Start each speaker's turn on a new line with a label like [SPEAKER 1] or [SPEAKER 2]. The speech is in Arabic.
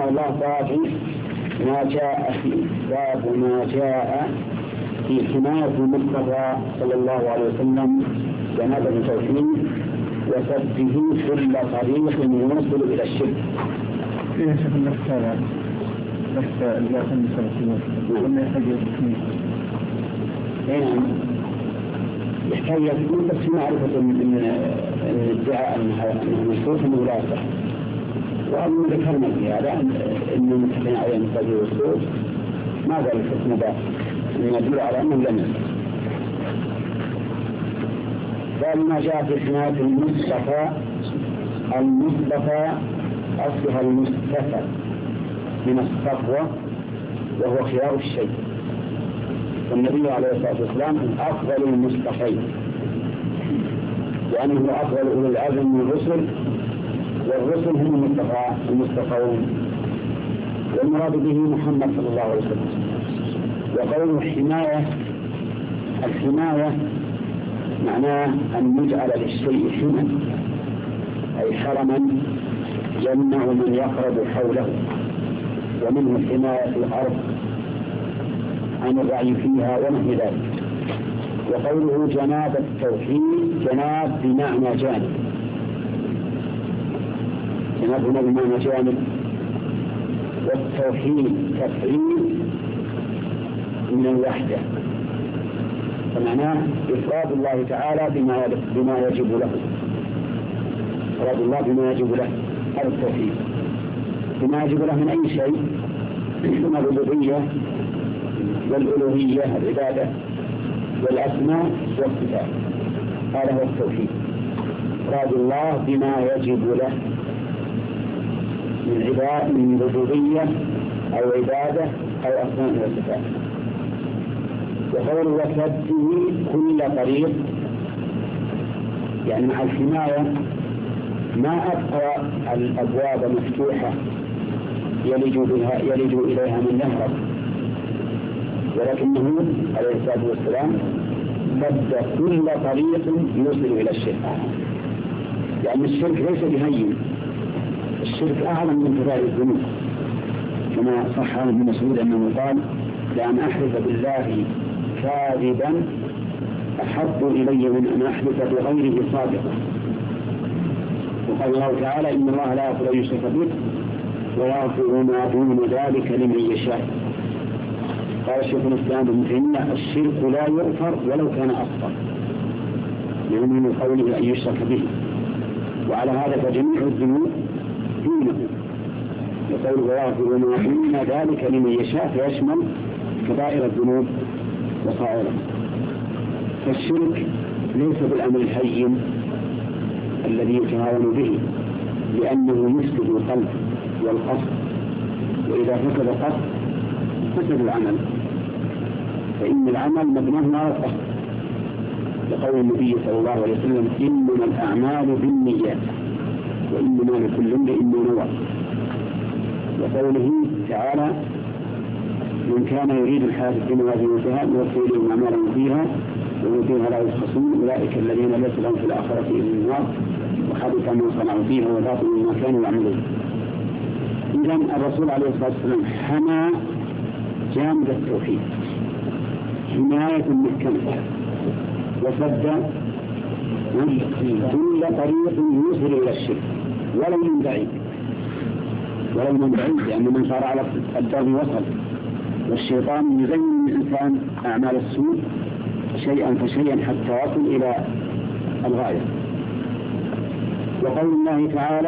[SPEAKER 1] رحمه الله باب ما جاء في حماية المصطفى صلى الله عليه وسلم جناب التوحيد وسده كل طريق يوصل إلى الشرك.
[SPEAKER 2] فيها شيخ النفس بس لا تنسى ولا يحتاج التسمية.
[SPEAKER 1] يحتاج يكون بس معرفة من الادعاء المشروط أنه لا يصح. وأن ذكرنا في هذا أنه متفقين عليه المصطفى والصوت ما قال الحكم ذا من يدل على أنه لم يصح. قال ما جاء في حماية المصطفى أصلها المصطفى من الصفوة وهو خيار الشيء، والنبي عليه الصلاة والسلام أفضل المصطفين لأنه أفضل أولي العزم من الرسل، والرسل هم المصطفون، والمراد به محمد صلى الله عليه وسلم. وقوله الحماية معناه أن يجعل للشيء حما أي حرما يمنع من يقرب حوله، ومنه حماية الأرض عن الرعي فيها ونحو ذلك. وقوله جناب التوحيد جناب بمعنى جانب، جناب هنا بمعنى جانب، والتوحيد تفعيل من الوحدة، فمعناه إفراد الله تعالى بما يجب له، إفراد الله بما يجب له، هذا التوحيد بما يجب له من أي شيء من الربوبية والألوهية العبادة والأسماء والصفات، هذا هو التوحيد، إفراد الله بما يجب له من ربوبية أو عبادة أو أسماء وصفات. وقول وسده كل طريق يعني مع الحماية ما أبقى الأبواب مفتوحة يلج إليها من يهرب، ولكنه عليه الصلاة والسلام سد كل طريق يوصل إلى الشرك، لأن الشرك ليس بهين، الشرك أعظم من كبائر الذنوب، كما صح عن ابن مسعود أنه قال لأن أحلف بالله كاذبا أحب إلي من أن أحلف بغيره صادقا. وقال الله تعالى إن الله لا يغفر أن يشرك به ويغفر ما دون ذلك لمن يشاء. قال شيخ الإسلام ابن تيمية الشرك لا يغفر ولو كان أصغر، يعني من قوله أن يشرك به، وعلى هذا فجميع الذنوب دونه، يقول ويغفر ما دون ذلك لمن يشاء فيشمل كبائر الذنوب وصائرها. فالشرك ليس بالأمر الهين الذي يتهاون به، لأنه يفسد القلب والقصد، وإذا فسد القصد فسد العمل، فإن العمل مبناه على القصد، لقول النبي صلى الله عليه وسلم إنما الأعمال بالنيات وإنما لكل امرئ ما نوى. وقوله تعالى من كان يريد الحياة الدنيا وزينتها نوفي إليهم أعمالهم فيها وهم فيها لا يبخسون أولئك الذين ليس لهم في الآخرة إلا النار وحبط ما صنعوا فيها وباطل ما كانوا يعملون. إذن الرسول عليه الصلاة والسلام حمى جانب التوحيد حماية محكمة، وسد كل طريق يوصل إلى الشرك ولو من بعيد، لأن من صار على الدرب وصل، والشيطان يزين الإنسان أعمال السوء شيئا فشيئا حتى يصل إلى الغاية. وقول الله تعالى